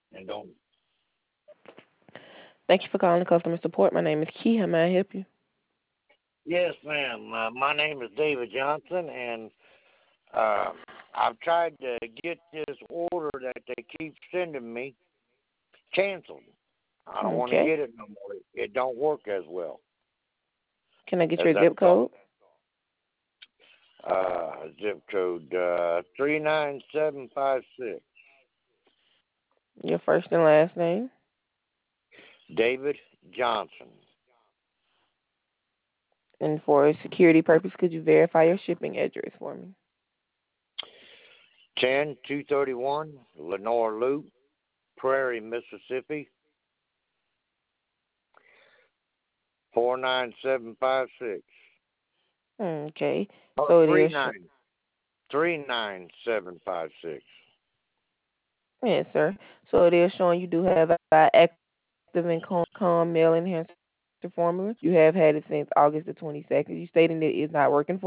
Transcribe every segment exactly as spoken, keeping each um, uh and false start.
And don't. Thank you for calling customer support. My name is Key. How may I help you? Yes, ma'am. Uh, my name is David Johnson, and uh, I've tried to get this order that they keep sending me canceled. I don't want to Okay. get it no more. It don't work as well Can I get as your I zip thought. code? Uh, zip code uh, three nine seven five six. Your first and last name? David Johnson. And for security purpose, could you verify your shipping address for me? ten two thirty one Lenore Loop, Prairie, Mississippi, four nine seven five six. Okay. Oh, So it three is. Sh- nine three nine seven five six. yes, sir. So it is showing you do have a active and calm, calm mail enhancer formula. You have had it since August the twenty-second. You stating that it's not working for you?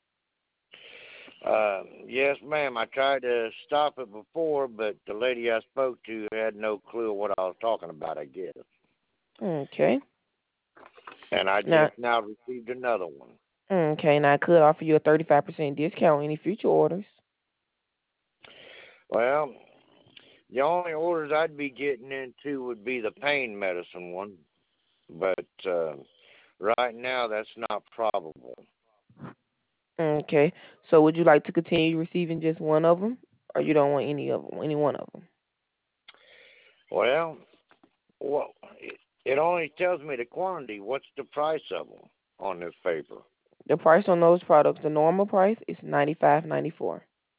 Uh, yes, ma'am. I tried to stop it before, but the lady I spoke to had no clue what I was talking about, I guess. Okay. And I Now, just now received another one. okay. Now I could offer you a thirty-five percent discount on any future orders. Well, the only orders I'd be getting into would be the pain medicine one, but uh, right now that's not probable. Okay. So would you like to continue receiving just one of them, or you don't want any of them, any one of them? Well, well, it, it only tells me the quantity. What's the price of them on this paper? The price on those products, the normal price is ninety-five ninety-four.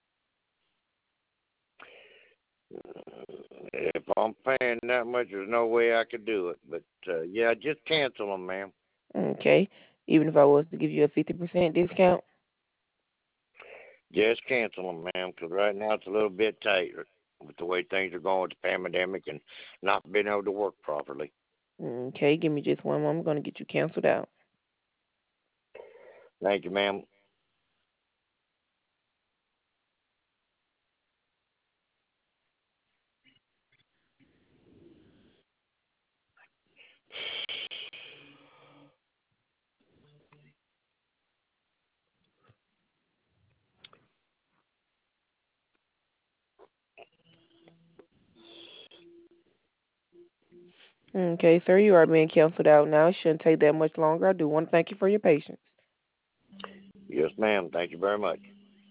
If I'm paying that much, there's no way I could do it. But uh, yeah, just cancel them, ma'am. Okay. Even if I was to give you a fifty percent discount. Just cancel them, ma'am, because right now it's a little bit tight with the way things are going with the pandemic and not being able to work properly. Okay. Give me just one moment. I'm going to get you canceled out. Thank you, ma'am. Okay, sir. You are being canceled out now. It shouldn't take that much longer. I do want to thank you for your patience. Yes, ma'am. Thank you very much.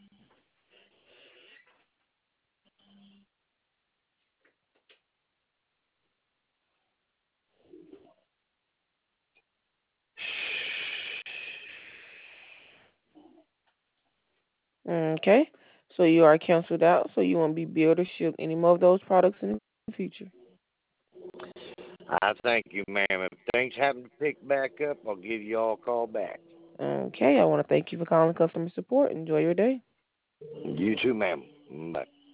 Okay. So you are canceled out. So you won't be billed or shipped any more of those products in the future. I thank you, ma'am. If things happen to pick back up, I'll give you all a call back. Okay. I want to thank you for calling customer support. Enjoy your day. You too, ma'am. Bye.